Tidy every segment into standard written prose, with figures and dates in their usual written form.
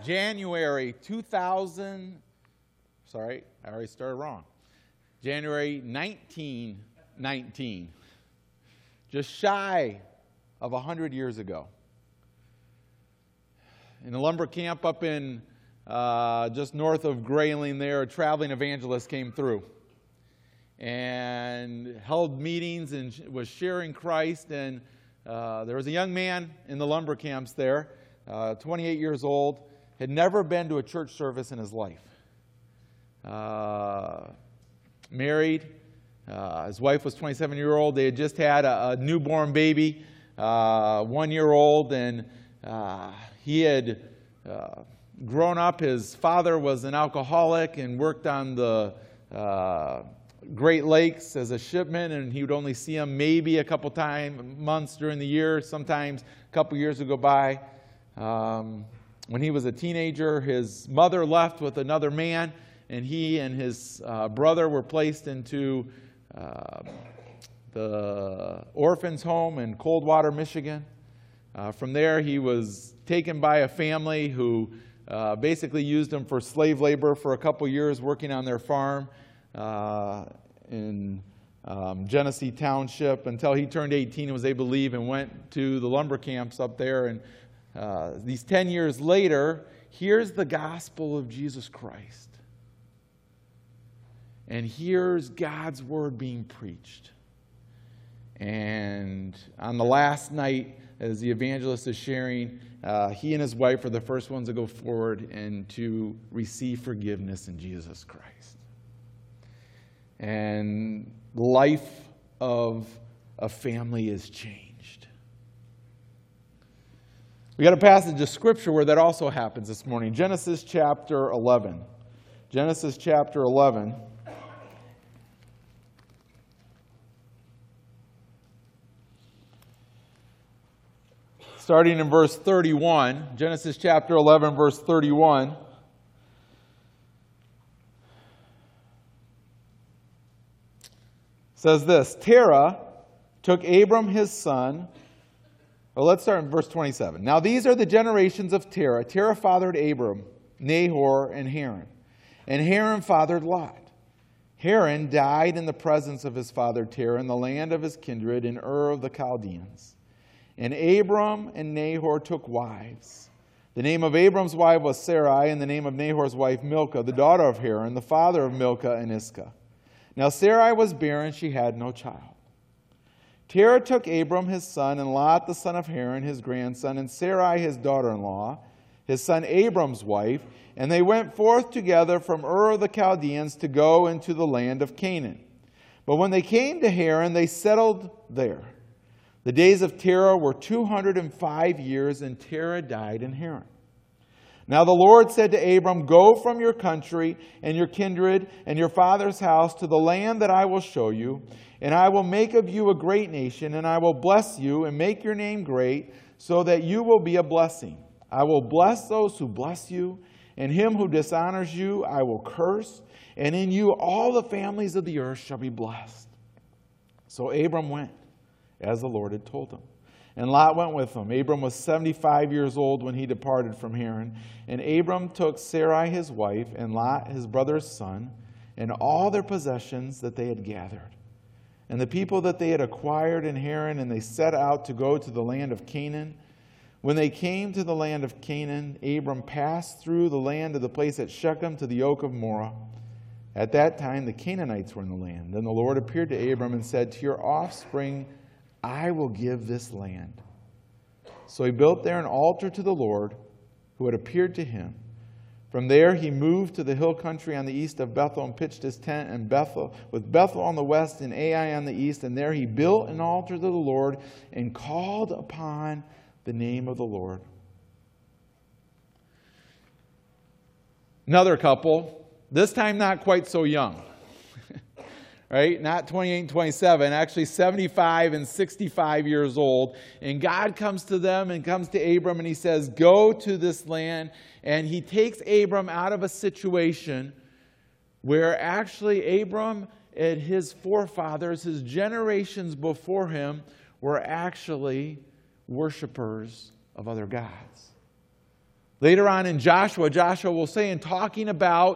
January 1919, just shy of 100 years ago. In a lumber camp up in just north of Grayling there, a traveling evangelist came through and held meetings and was sharing Christ. And there was a young man in the lumber camps there, 28 years old, had never been to a church service in his life. Married. His wife was 27-year-old. They had just had a newborn baby, 1 year old, and he had grown up. His father was an alcoholic and worked on the Great Lakes as a shipman, and he would only see him maybe a couple months during the year. Sometimes a couple years would go by. When he was a teenager, his mother left with another man, and he and his brother were placed into the orphans' home in Coldwater, Michigan. From there, he was taken by a family who basically used him for slave labor for a couple years, working on their farm in Genesee Township, until he turned 18 and was able to leave and went to the lumber camps up there. And these 10 years later, here's the gospel of Jesus Christ. And here's God's word being preached. And on the last night, as the evangelist is sharing, he and his wife are the first ones to go forward and to receive forgiveness in Jesus Christ. And the life of a family is changed. We got a passage of Scripture where that also happens this morning. Genesis chapter 11. Genesis chapter 11. Starting in verse 31, Genesis chapter 11, verse 31. Says this, Terah took Abram his son. Well, let's start in verse 27. Now these are the generations of Terah. Terah fathered Abram, Nahor, and Haran. And Haran fathered Lot. Haran died in the presence of his father Terah in the land of his kindred in Ur of the Chaldeans. And Abram and Nahor took wives. The name of Abram's wife was Sarai, and the name of Nahor's wife Milcah, the daughter of Haran, the father of Milcah and Iscah. Now Sarai was barren, she had no child. Terah took Abram his son, and Lot the son of Haran his grandson, and Sarai his daughter-in-law, his son Abram's wife, and they went forth together from Ur of the Chaldeans to go into the land of Canaan. But when they came to Haran, they settled there. The days of Terah were 205 years, and Terah died in Haran. Now the Lord said to Abram, go from your country and your kindred and your father's house to the land that I will show you, and I will make of you a great nation, and I will bless you and make your name great, so that you will be a blessing. I will bless those who bless you, and him who dishonors you I will curse, and in you all the families of the earth shall be blessed. So Abram went, as the Lord had told him. And Lot went with him. Abram was 75 years old when he departed from Haran. And Abram took Sarai his wife, and Lot his brother's son, and all their possessions that they had gathered, and the people that they had acquired in Haran, and they set out to go to the land of Canaan. When they came to the land of Canaan, Abram passed through the land of the place at Shechem to the oak of Moreh. At that time the Canaanites were in the land. Then the Lord appeared to Abram and said, to your offspring I will give this land. So he built there an altar to the Lord who had appeared to him. From there he moved to the hill country on the east of Bethel and pitched his tent in Bethel, with Bethel on the west and Ai on the east. And there he built an altar to the Lord and called upon the name of the Lord. Another couple, this time not quite so young. Right? Not 28 and 27, actually 75 and 65 years old. And God comes to them and comes to Abram and he says, go to this land. And he takes Abram out of a situation where actually Abram and his forefathers, his generations before him, were actually worshipers of other gods. Later on in Joshua, Joshua will say, in talking about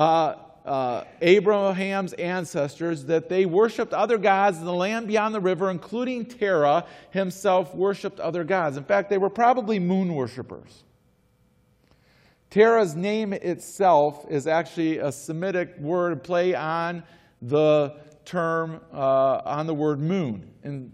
Abraham's ancestors, that they worshipped other gods in the land beyond the river, including Terah himself worshipped other gods. In fact, they were probably moon worshipers. Terah's name itself is actually a Semitic word play on the term, on the word moon. And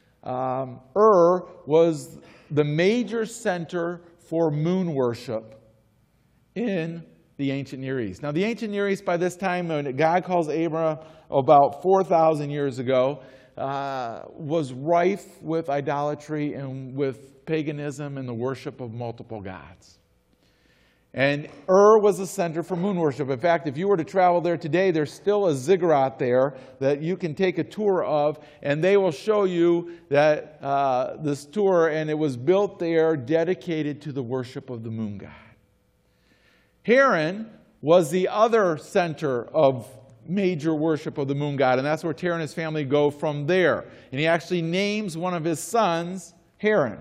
was the major center for moon worship in the ancient Near East. Now, the ancient Near East, by this time, when God calls Abram about 4,000 years ago, was rife with idolatry and with paganism and the worship of multiple gods. And was the center for moon worship. In fact, if you were to travel there today, there's still a ziggurat there that you can take a tour of, and they will show you that this tour, and it was built there dedicated to the worship of the moon god. Haran was the other center of major worship of the moon god, and that's where Terah and his family go from there. And he actually names one of his sons Haran.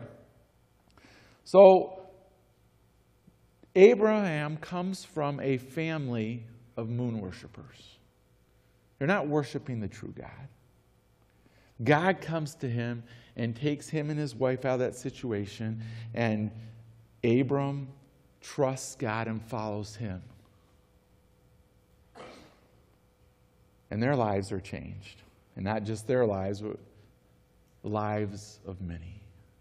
So Abraham comes from a family of moon worshipers. They're not worshiping the true God. God comes to him and takes him and his wife out of that situation, and Abram trusts God and follows him. And their lives are changed. And not just their lives, but the lives of many.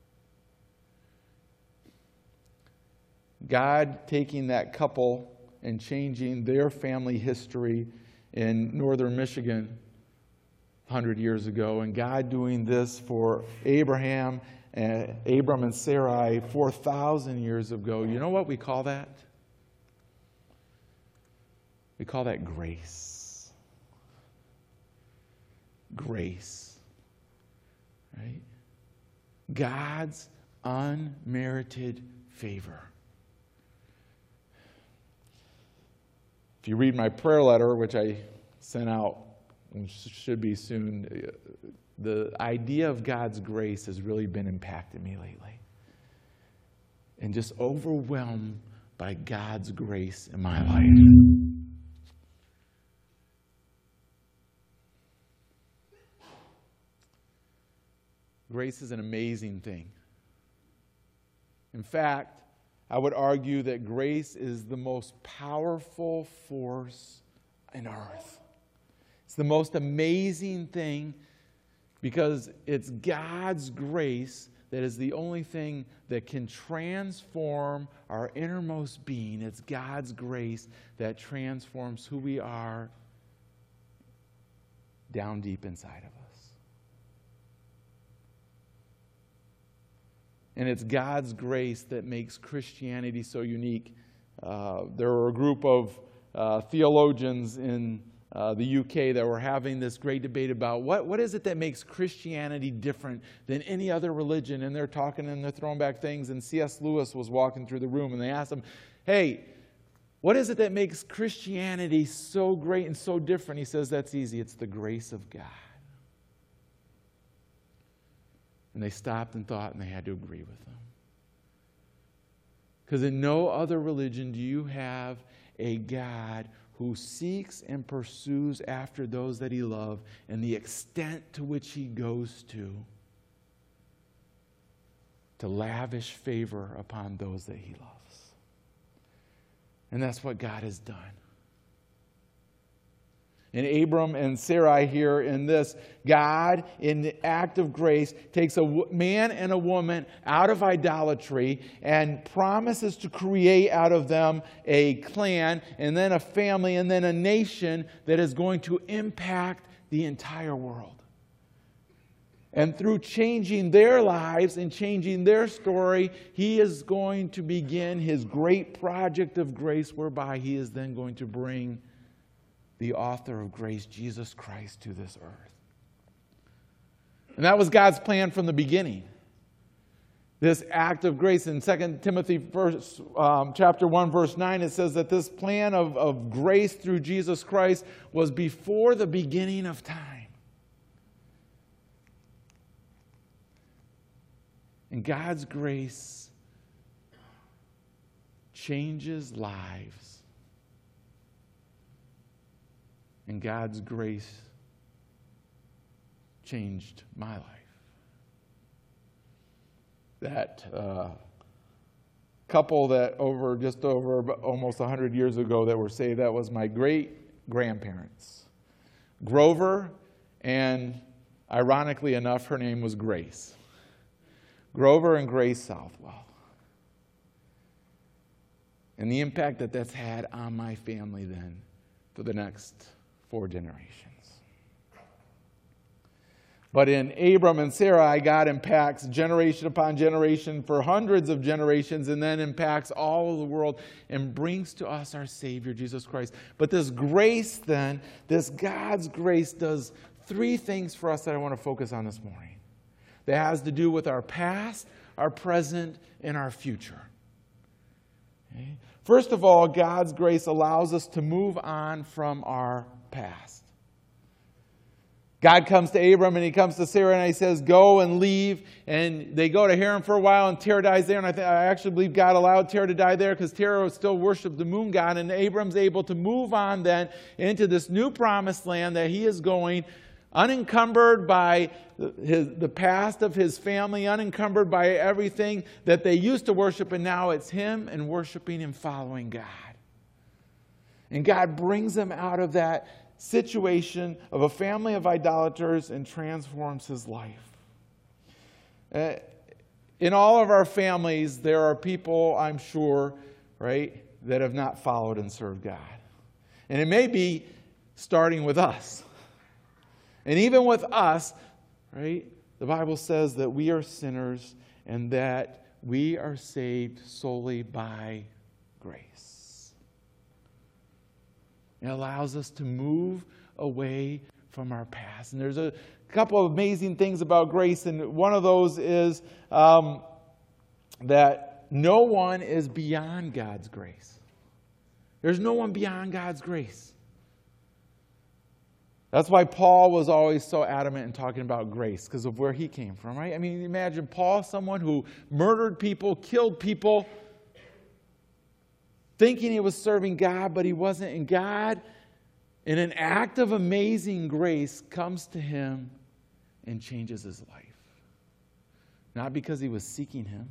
God taking that couple and changing their family history in northern Michigan 100 years ago, and God doing this for Abram and Sarai 4,000 years ago. You know what we call that? We call that grace. Grace. Right? God's unmerited favor. If you read my prayer letter, which I sent out, and should be soon, the idea of God's grace has really been impacting me lately. And just overwhelmed by God's grace in my life. Grace is an amazing thing. In fact, I would argue that grace is the most powerful force in earth. It's the most amazing thing because it's God's grace that is the only thing that can transform our innermost being. It's God's grace that transforms who we are down deep inside of us. And it's God's grace that makes Christianity so unique. There were a group of theologians in the UK that were having this great debate about what is it that makes Christianity different than any other religion. And they're talking and they're throwing back things. And C.S. Lewis was walking through the room and they asked him, hey, what is it that makes Christianity so great and so different? He says, that's easy. It's the grace of God. And they stopped and thought, and they had to agree with them. Because in no other religion do you have a God who seeks and pursues after those that he loves, and the extent to which he goes to lavish favor upon those that he loves. And that's what God has done. And Abram and Sarai here in this, God, in the act of grace, takes a man and a woman out of idolatry and promises to create out of them a clan and then a family and then a nation that is going to impact the entire world. And through changing their lives and changing their story, he is going to begin his great project of grace whereby he is then going to bring the author of grace, Jesus Christ, to this earth. And that was God's plan from the beginning. This act of grace in 2 Timothy chapter 1, verse 9, it says that this plan of grace through Jesus Christ was before the beginning of time. And God's grace changes lives. And God's grace changed my life. That couple that just over almost 100 years ago that were saved, that was my great-grandparents. Grover, and ironically enough, her name was Grace. Grover and Grace Southwell. And the impact that that's had on my family then for the next 4 generations. But in Abram and Sarai, God impacts generation upon generation for hundreds of generations, and then impacts all of the world and brings to us our Savior, Jesus Christ. But this grace then, this God's grace, does 3 things for us that I want to focus on this morning. That has to do with our past, our present, and our future. Okay? First of all, God's grace allows us to move on from our past. God comes to Abram and he comes to Sarah and he says, go and leave. And they go to Haran for a while and Terah dies there. And I actually believe God allowed Terah to die there because Terah still worshiped the moon god. And Abram's able to move on then into this new promised land that he is going, unencumbered by the past of his family, unencumbered by everything that they used to worship. And now it's him and worshiping and following God. And God brings him out of that situation of a family of idolaters and transforms his life. In all of our families, there are people, I'm sure, right, that have not followed and served God. And it may be starting with us. And even with us, right, the Bible says that we are sinners and that we are saved solely by grace. It allows us to move away from our past. And there's a couple of amazing things about grace, and one of those is that no one is beyond God's grace. There's no one beyond God's grace. That's why Paul was always so adamant in talking about grace, because of where he came from, right? I mean, imagine Paul, someone who murdered people, killed people, thinking he was serving God, but he wasn't. And God, in an act of amazing grace, comes to him and changes his life. Not because he was seeking him.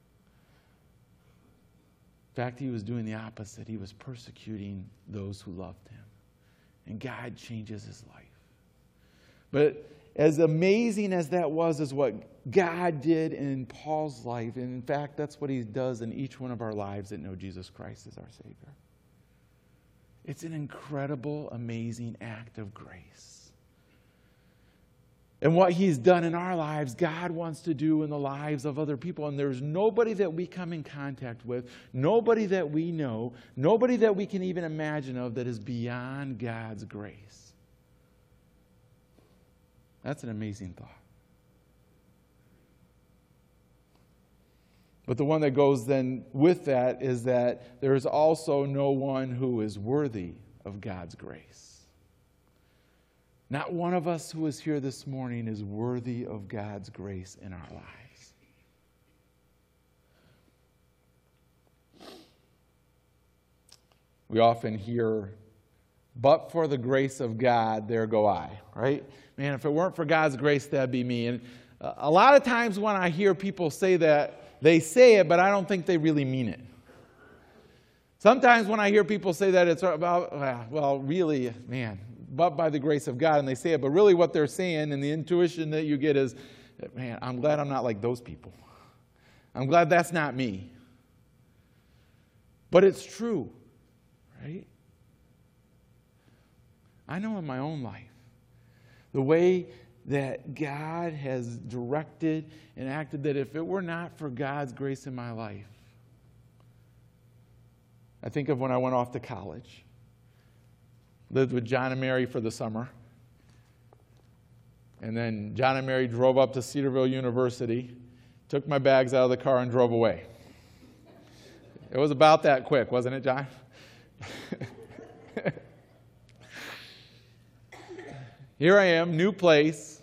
In fact, he was doing the opposite. He was persecuting those who loved him. And God changes his life. But as amazing as that was, is what God did in Paul's life. And in fact, that's what he does in each one of our lives that know Jesus Christ as our Savior. It's an incredible, amazing act of grace. And what he's done in our lives, God wants to do in the lives of other people. And there's nobody that we come in contact with, nobody that we know, nobody that we can even imagine of that is beyond God's grace. That's an amazing thought. But the one that goes then with that is that there is also no one who is worthy of God's grace. Not one of us who is here this morning is worthy of God's grace in our lives. We often hear, but for the grace of God, there go I, right? Man, if it weren't for God's grace, that'd be me. And a lot of times when I hear people say that, they say it, but I don't think they really mean it. Sometimes when I hear people say that, it's about, well, really, man, but by the grace of God, and they say it, but really what they're saying and the intuition that you get is, man, I'm glad I'm not like those people. I'm glad that's not me. But it's true, right? I know in my own life, the way that God has directed and acted, that if it were not for God's grace in my life, I think of when I went off to college, lived with John and Mary for the summer, and then John and Mary drove up to Cedarville University, took my bags out of the car and drove away. It was about that quick, wasn't it, John? Here I am, new place.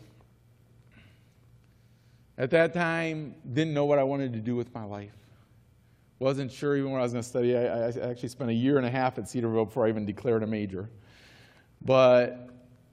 At that time, didn't know what I wanted to do with my life. Wasn't sure even when I was going to study. I actually spent a year and a half at Cedarville before I even declared a major. But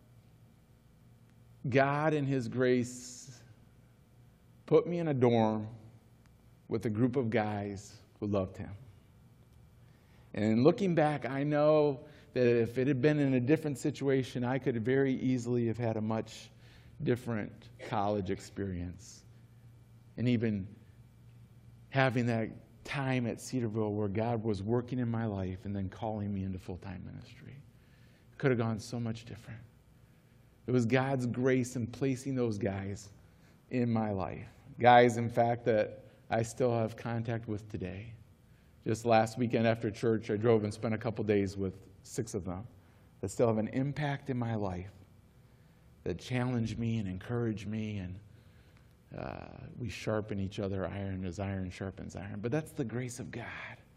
God in His grace put me in a dorm with a group of guys who loved Him. And looking back, I know that if it had been in a different situation, I could very easily have had a much different college experience. And even having that time at Cedarville where God was working in my life and then calling me into full-time ministry. Could have gone so much different. It was God's grace in placing those guys in my life. Guys, in fact, that I still have contact with today. Just last weekend after church, I drove and spent a couple days with 6 of them that still have an impact in my life, that challenge me and encourage me, and we sharpen each other, iron as iron sharpens iron. But that's the grace of God.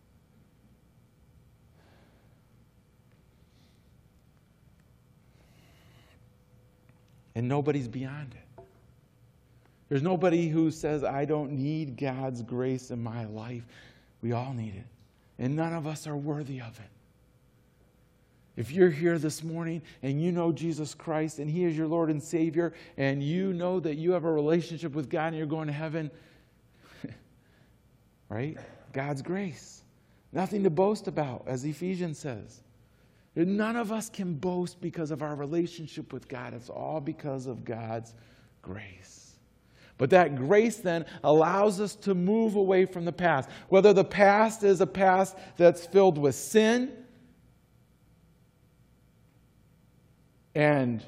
And nobody's beyond it. There's nobody who says, I don't need God's grace in my life. We all need it. And none of us are worthy of it. If you're here this morning and you know Jesus Christ and He is your Lord and Savior, and you know that you have a relationship with God and you're going to heaven, right? God's grace. Nothing to boast about, as Ephesians says. None of us can boast because of our relationship with God. It's all because of God's grace. But that grace then allows us to move away from the past. Whether the past is a past that's filled with sin and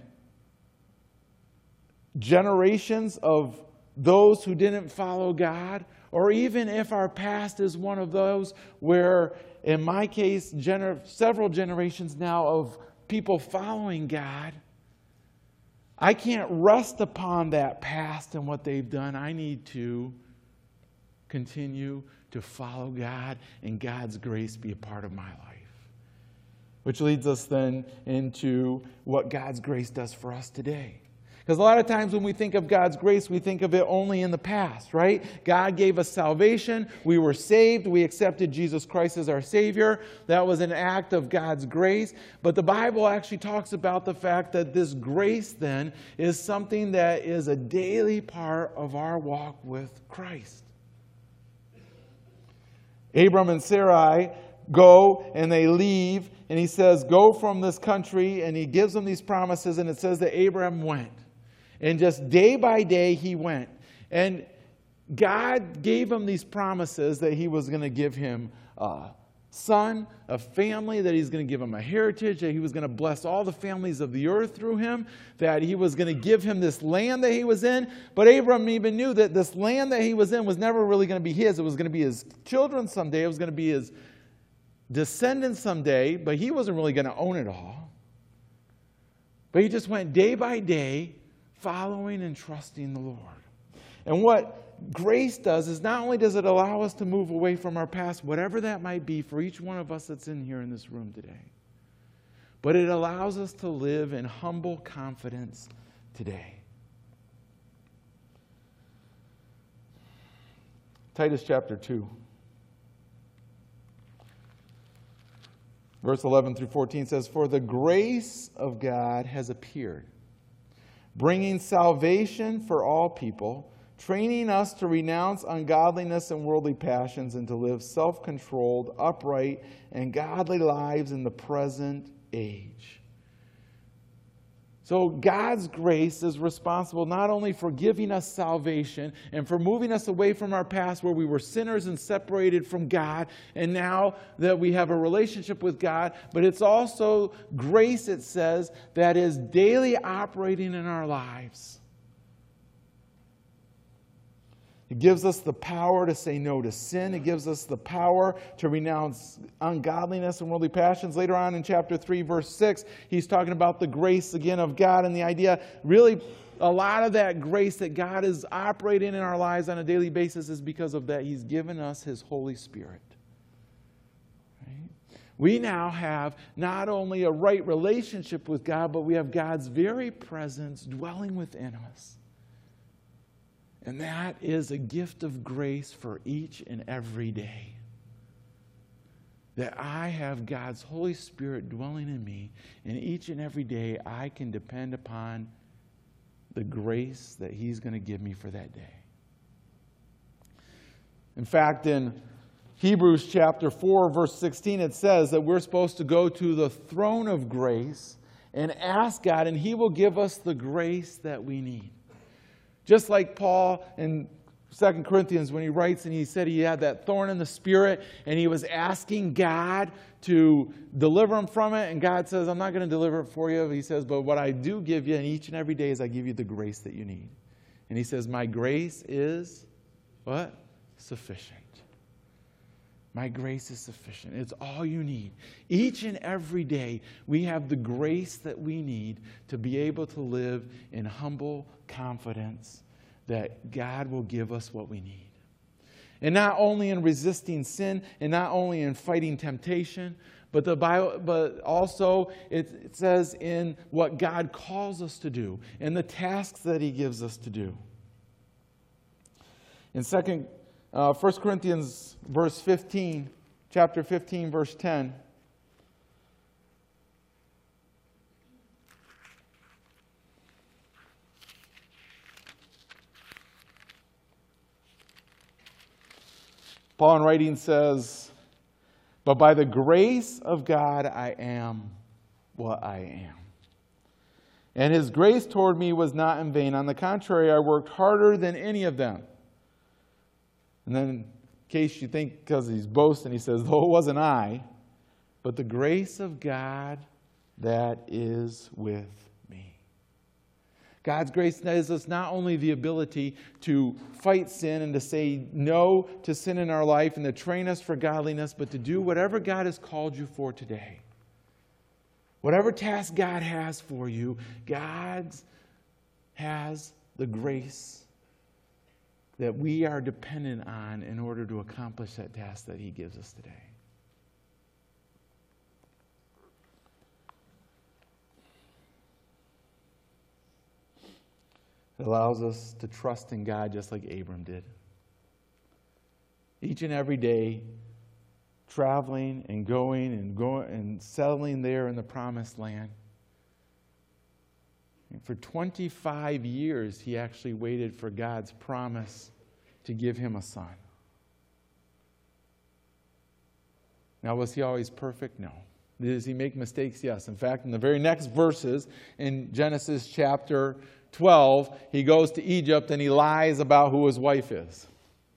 generations of those who didn't follow God, or even if our past is one of those where, in my case, several generations now of people following God, I can't rest upon that past and what they've done. I need to continue to follow God and God's grace be a part of my life. Which leads us then into what God's grace does for us today. Because a lot of times when we think of God's grace, we think of it only in the past, right? God gave us salvation. We were saved. We accepted Jesus Christ as our Savior. That was an act of God's grace. But the Bible actually talks about the fact that this grace then is something that is a daily part of our walk with Christ. Abram and Sarai go and they leave, and he says, go from this country, and he gives them these promises, and it says that Abraham went. And just day by day he went. And God gave him these promises that He was going to give him a son, a family, that He's going to give him a heritage, that He was going to bless all the families of the earth through him, that He was going to give him this land that he was in. But Abram even knew that this land that he was in was never really going to be his. It was going to be his children someday. It was going to be his descendants someday, but he wasn't really going to own it all. But he just went day by day, following and trusting the Lord. And what grace does is not only does it allow us to move away from our past, whatever that might be for each one of us that's in here in this room today, but it allows us to live in humble confidence today. Titus chapter 2. Verse 11 through 14 says, for the grace of God has appeared, bringing salvation for all people, training us to renounce ungodliness and worldly passions and to live self-controlled, upright, and godly lives in the present age. So God's grace is responsible not only for giving us salvation and for moving us away from our past where we were sinners and separated from God, and now that we have a relationship with God, but it's also grace, it says, that is daily operating in our lives. It gives us the power to say no to sin. It gives us the power to renounce ungodliness and worldly passions. Later on in chapter 3, verse 6, he's talking about the grace again of God, and the idea, really, a lot of that grace that God is operating in our lives on a daily basis is because of that. He's given us His Holy Spirit. Right? We now have not only a right relationship with God, but we have God's very presence dwelling within us. And that is a gift of grace for each and every day. that I have God's Holy Spirit dwelling in me, and each and every day I can depend upon the grace that He's going to give me for that day. In fact, in Hebrews chapter 4, verse 16, it says that we're supposed to go to the throne of grace and ask God, and He will give us the grace that we need. Just like Paul in 2 Corinthians, when he writes and he said he had that thorn in the spirit and he was asking God to deliver him from it. And God says, I'm not going to deliver it for you. He says, but what I do give you, and each and every day, is I give you the grace that you need. And He says, my grace is what? Sufficient. My grace is sufficient. It's all you need. Each and every day, we have the grace that we need to be able to live in humble confidence that God will give us what we need. And not only in resisting sin, and not only in fighting temptation, but also it says in what God calls us to do, and the tasks that He gives us to do. In 1 Corinthians chapter 15, verse 10, Paul in writing says, but by the grace of God I am what I am. And His grace toward me was not in vain. On the contrary, I worked harder than any of them. And then, in case you think because he's boasting, he says, though it wasn't I, but the grace of God that is with me. God's grace gives us not only the ability to fight sin and to say no to sin in our life and to train us for godliness, but to do whatever God has called you for today. Whatever task God has for you, God has the grace that we are dependent on in order to accomplish that task that He gives us today. It allows us to trust in God just like Abram did. Each and every day, traveling and going and settling there in the promised land. And for 25 years, he actually waited for God's promise to give him a son. Now, was he always perfect? No. Does he make mistakes? Yes. In fact, in the very next verses, in Genesis chapter 12, he goes to Egypt and he lies about who his wife is.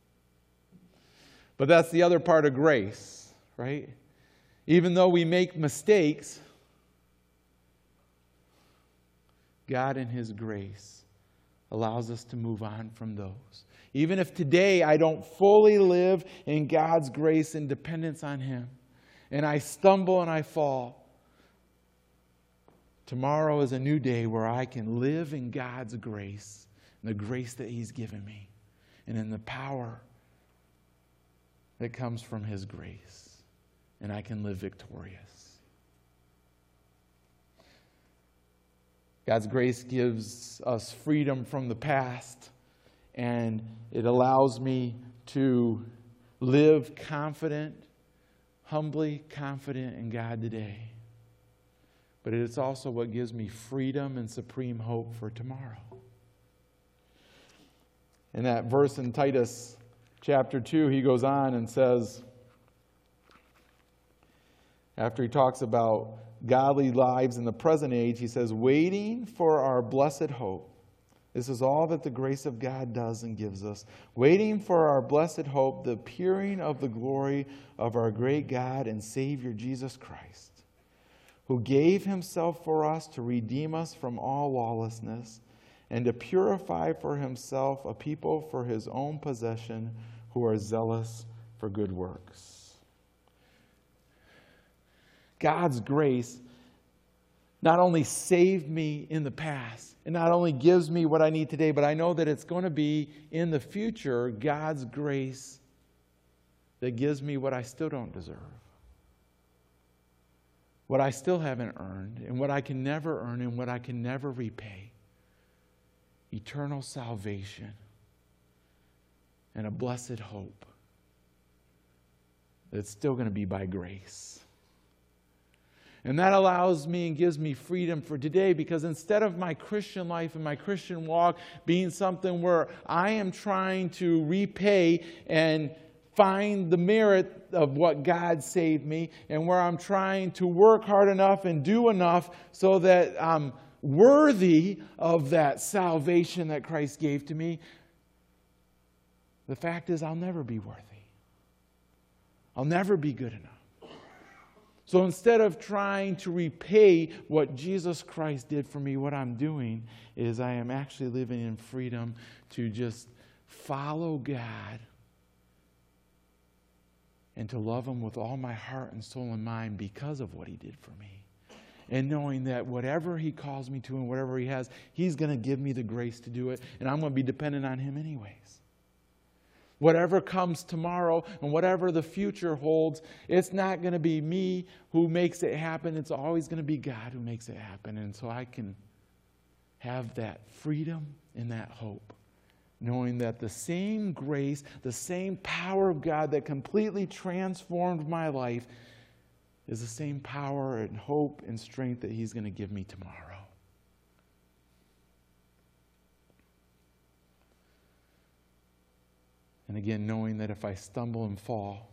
But that's the other part of grace, right? Even though we make mistakes, God in His grace allows us to move on from those. Even if today I don't fully live in God's grace and dependence on Him, and I stumble and I fall, tomorrow is a new day where I can live in God's grace, and the grace that He's given me, and in the power that comes from His grace, and I can live victorious. God's grace gives us freedom from the past, and it allows me to live confident, humbly confident in God today. But it's also what gives me freedom and supreme hope for tomorrow. In that verse in Titus chapter 2, he goes on and says, after he talks about godly lives in the present age, he says, waiting for our blessed hope. This is all that the grace of God does and gives us. Waiting for our blessed hope, the appearing of the glory of our great God and Savior Jesus Christ, who gave Himself for us to redeem us from all lawlessness and to purify for Himself a people for His own possession who are zealous for good works. God's grace not only saved me in the past, and not only gives me what I need today, but I know that it's going to be in the future God's grace that gives me what I still don't deserve, what I still haven't earned, and what I can never earn, and what I can never repay. Eternal salvation and a blessed hope it's still going to be by grace. And that allows me and gives me freedom for today, because instead of my Christian life and my Christian walk being something where I am trying to repay and find the merit of what God saved me, and where I'm trying to work hard enough and do enough so that I'm worthy of that salvation that Christ gave to me, the fact is I'll never be worthy. I'll never be good enough. So instead of trying to repay what Jesus Christ did for me, what I'm doing is I am actually living in freedom to just follow God and to love Him with all my heart and soul and mind because of what He did for me. And knowing that whatever He calls me to and whatever He has, He's going to give me the grace to do it, and I'm going to be dependent on Him anyways. Whatever comes tomorrow and whatever the future holds, it's not going to be me who makes it happen. It's always going to be God who makes it happen. And so I can have that freedom and that hope, knowing that the same grace, the same power of God that completely transformed my life is the same power and hope and strength that He's going to give me tomorrow. And again, knowing that if I stumble and fall,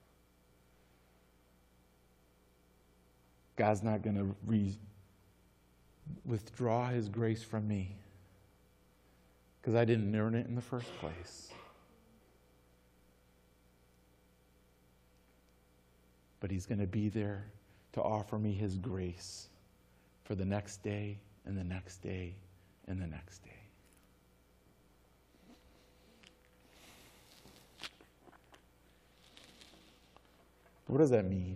God's not going to withdraw His grace from me, because I didn't earn it in the first place. But He's going to be there to offer me His grace for the next day and the next day and the next day. What does that mean?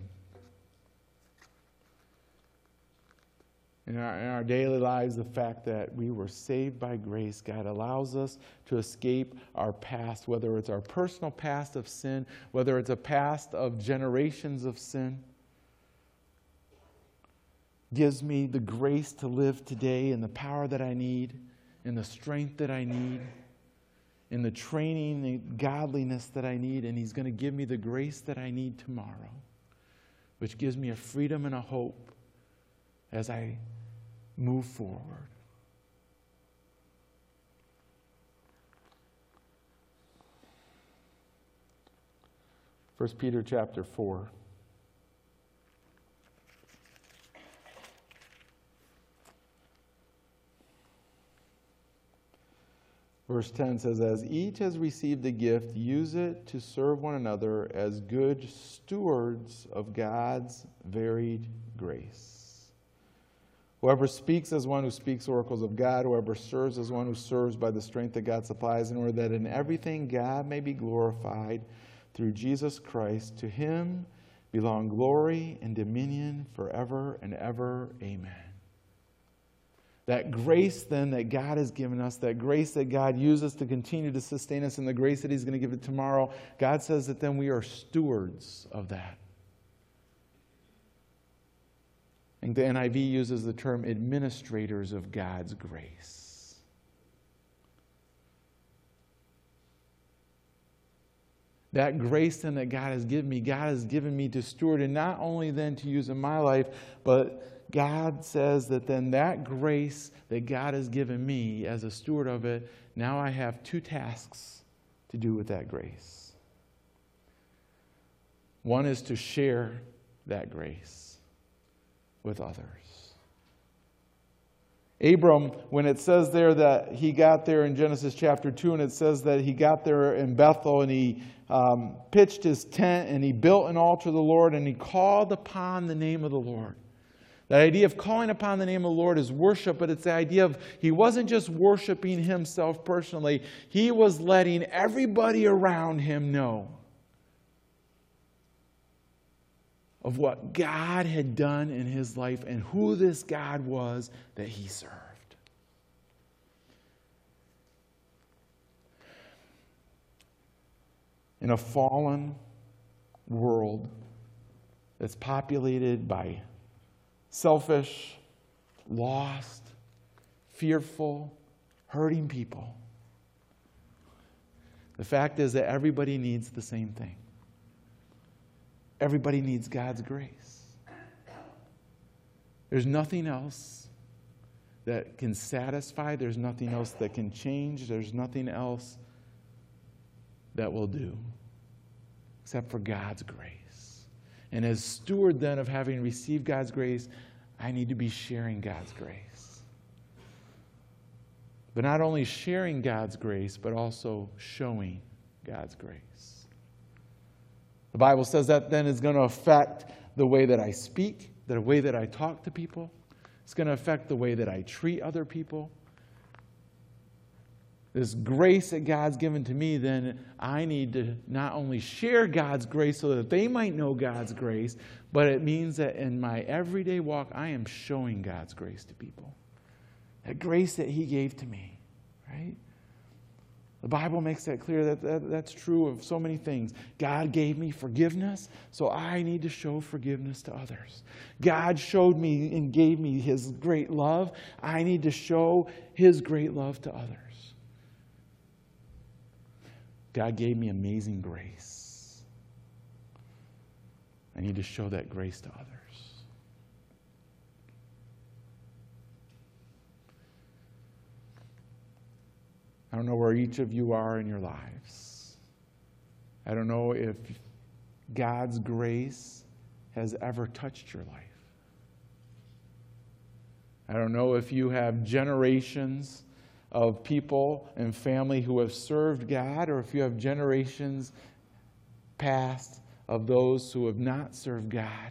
In our daily lives, the fact that we were saved by grace, God allows us to escape our past, whether it's our personal past of sin, whether it's a past of generations of sin. Gives me the grace to live today and the power that I need and the strength that I need and the training and godliness that I need, and He's going to give me the grace that I need tomorrow, which gives me a freedom and a hope as I move forward. 1 Peter chapter 4. Verse 10 says, "As each has received a gift, use it to serve one another as good stewards of God's varied grace. Whoever speaks as one who speaks oracles of God, whoever serves as one who serves by the strength that God supplies, in order that in everything God may be glorified through Jesus Christ. To Him belong glory and dominion forever and ever. Amen." That grace then that God has given us, that grace that God uses to continue to sustain us, and the grace that He's going to give it tomorrow, God says that then we are stewards of that. And the NIV uses the term administrators of God's grace. That grace then that God has given me to steward, and not only then to use in my life, but God says that then that grace that God has given me as a steward of it, now I have two tasks to do with that grace. One is to share that grace with others. Abram, when it says there that he got there in Genesis chapter 2, and it says that he got there in Bethel, and he pitched his tent, and he built an altar to the Lord, and he called upon the name of the Lord. That idea of calling upon the name of the Lord is worship, but it's the idea of he wasn't just worshiping himself personally. He was letting everybody around him know of what God had done in his life and who this God was that he served. In a fallen world that's populated by selfish, lost, fearful, hurting people, the fact is that everybody needs the same thing. everybody needs God's grace. There's nothing else that can satisfy. There's nothing else that can change. There's nothing else that will do except for God's grace. And as steward then of having received God's grace, I need to be sharing God's grace. But not only sharing God's grace, but also showing God's grace. The Bible says that then is going to affect the way that I speak, the way that I talk to people. It's going to affect the way that I treat other people. This grace that God's given to me, then I need to not only share God's grace so that they might know God's grace, but it means that in my everyday walk, I am showing God's grace to people. That grace that He gave to me, right? The Bible makes that clear that that's true of so many things. God gave me forgiveness, so I need to show forgiveness to others. God showed me and gave me His great love. I need to show His great love to others. God gave me amazing grace. I need to show that grace to others. I don't know where each of you are in your lives. I don't know if God's grace has ever touched your life. I don't know if you have generations of people and family who have served God, or if you have generations past of those who have not served God.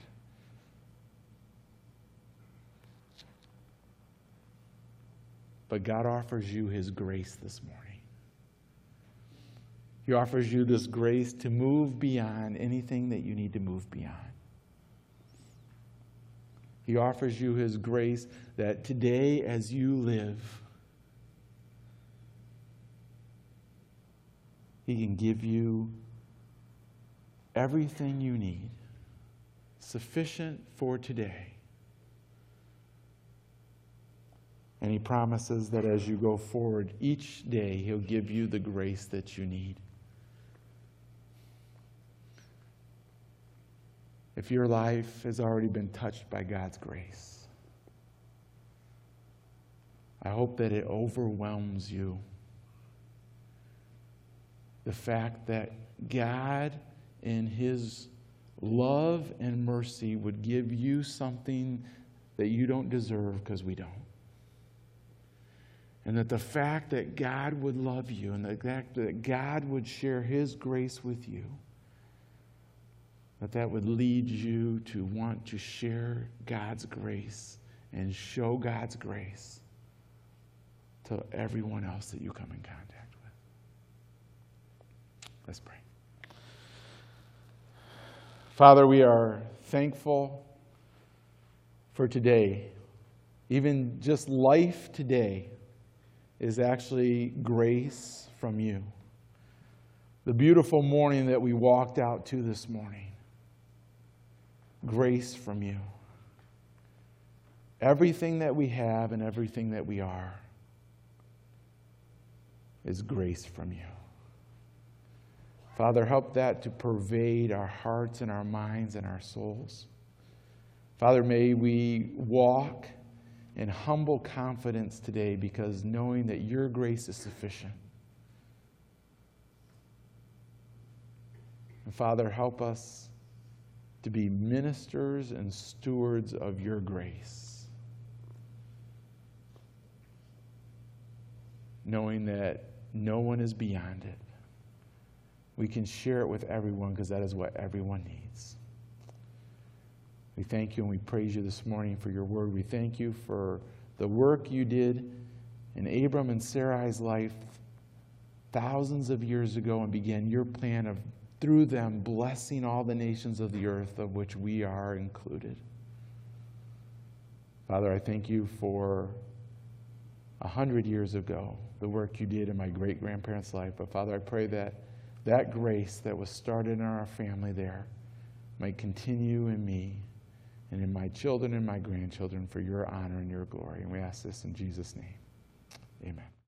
But God offers you His grace this morning. He offers you this grace to move beyond anything that you need to move beyond. He offers you His grace that today as you live, He can give you everything you need, sufficient for today. And He promises that as you go forward each day, He'll give you the grace that you need. If your life has already been touched by God's grace, I hope that it overwhelms you. The fact that God, in His love and mercy, would give you something that you don't deserve because we don't. And that the fact that God would love you and the fact that God would share His grace with you, that would lead you to want to share God's grace and show God's grace to everyone else that you come in contact with. Let's pray. Father, we are thankful for today. Even just life today is actually grace from you. The beautiful morning that we walked out to this morning, grace from you. Everything that we have and everything that we are is grace from you. Father, help that to pervade our hearts and our minds and our souls. Father, may we walk in humble confidence today, because knowing that your grace is sufficient. And Father, help us to be ministers and stewards of your grace, knowing that no one is beyond it. We can share it with everyone because that is what everyone needs. We thank you and we praise you this morning for your word. We thank you for the work you did in Abram and Sarai's life thousands of years ago and began your plan of, through them, blessing all the nations of the earth, of which we are included. Father, I thank you for 100 years ago, the work you did in my great-grandparents' life. But Father, I pray that that grace that was started in our family there might continue in me and in my children and my grandchildren for your honor and your glory. And we ask this in Jesus' name. Amen.